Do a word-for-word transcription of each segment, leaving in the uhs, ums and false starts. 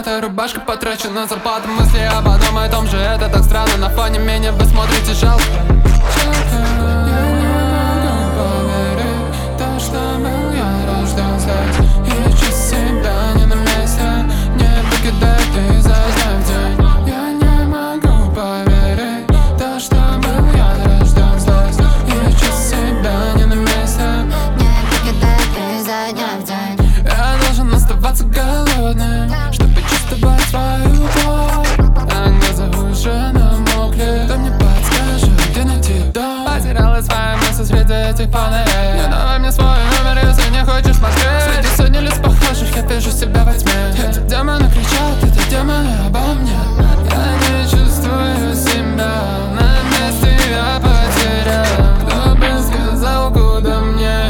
Богатая рубашка потрачена зарплата. Мысли об одном и том же, это так странно. На фоне меня вы смотрите жалко. Я не могу поверить, то, что был я рожден здесь. Ищу себя не на месте, не покидай пейзаж дня в день. Я не могу поверить, то, что был я рожден здесь. Ищу себя не на месте, не покидай пейзаж дня в день. я должен оставаться голодным, чтобы чувствовать свою боль. А глаза уже намокли, кто мне подскажет, где найти дом? Потеряла свои мысли среди этих панелей. Не давай мне свой номер, если не хочешь смотреть. Среди сотни лиц похожих я вижу себя во тьме. Эти демоны кричат, эти демоны обо мне. Я не чувствую себя, на месте я потерял. Кто бы сказал, куда мне?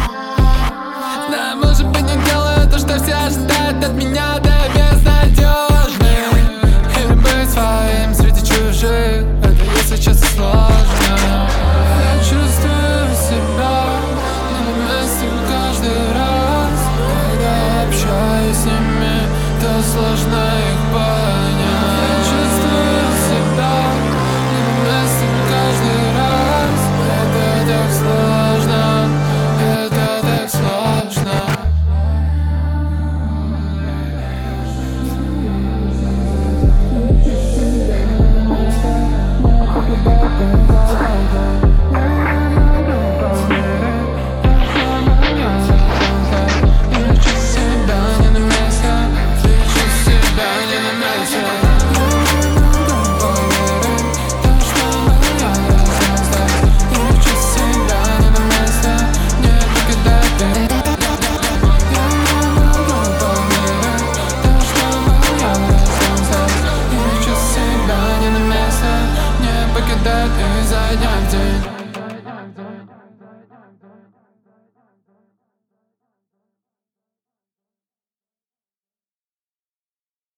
Да, может быть, не делаю то, что все ожидают от меня, да безнадёж.